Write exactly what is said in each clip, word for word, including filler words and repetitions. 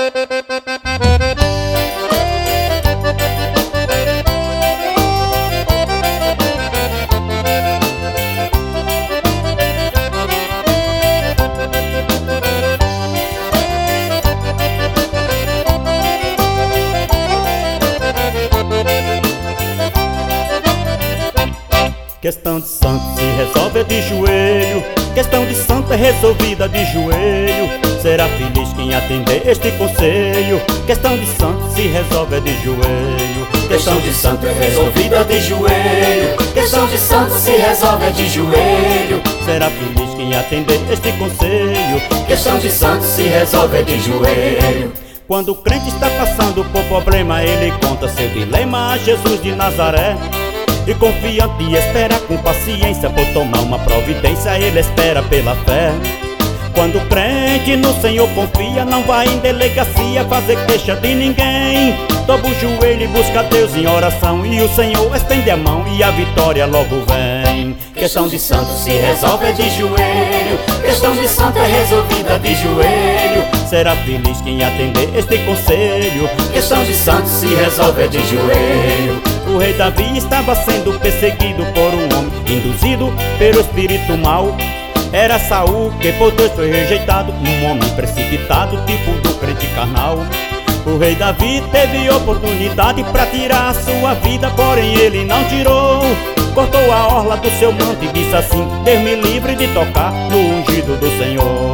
Questão de santo se resolve de joelho, questão de santo é resolvida de joelho. Será feliz quem atender este conselho. Questão de santo se resolve de joelho. Questão de santo é resolvida de joelho. Questão de santo se resolve de joelho. Será feliz quem atender este conselho. Questão de santo se resolve de joelho. Quando o crente está passando por problema, ele conta seu dilema a Jesus de Nazaré. E confiante espera com paciência, por tomar uma providência ele espera pela fé. Quando o crente no Senhor confia, não vai em delegacia fazer queixa de ninguém. Dobra o joelho e busca Deus em oração, e o Senhor estende a mão e a vitória logo vem. Questão de santo se resolve de joelho. Questão de santo é resolvida de joelho. Será feliz quem atender este conselho. Questão de santo se resolve de joelho. O rei Davi estava sendo perseguido por um homem induzido pelo espírito mau. Era Saul que por Deus foi rejeitado, um homem precipitado, tipo do crente carnal. O rei Davi teve oportunidade pra tirar a sua vida, porém ele não tirou. Cortou a orla do seu manto e disse assim: Deus me livre de tocar no ungido do Senhor.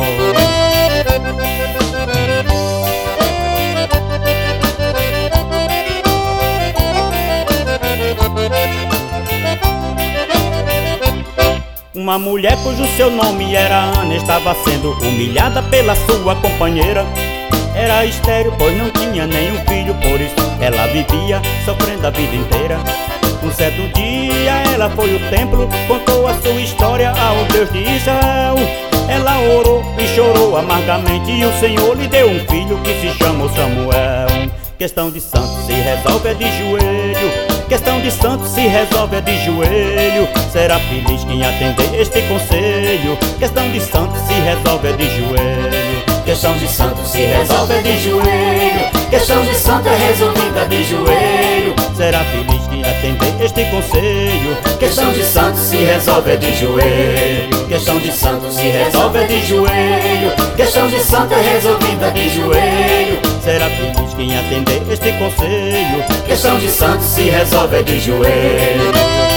Uma mulher cujo seu nome era Ana estava sendo humilhada pela sua companheira. Era estéril, pois não tinha nenhum filho, por isso ela vivia sofrendo a vida inteira. Um certo dia ela foi ao templo, contou a sua história ao Deus de Israel. Ela orou e chorou amargamente, e o Senhor lhe deu um filho que se chamou Samuel. Questão de santo se resolve de joelho. Questão de santo se resolve de joelho. Será feliz quem atender este conselho. Questão de santo se resolve de joelho. Questão de santo se resolve de joelho. Questão de santo é resolvida de joelho. Será feliz quem atender este conselho. Questão de santo se resolve de joelho. Questão de santo se resolve de joelho. Questão de santo é resolvida de joelho. Será feliz quem atender este conselho. Questão de santo se resolve de joelho.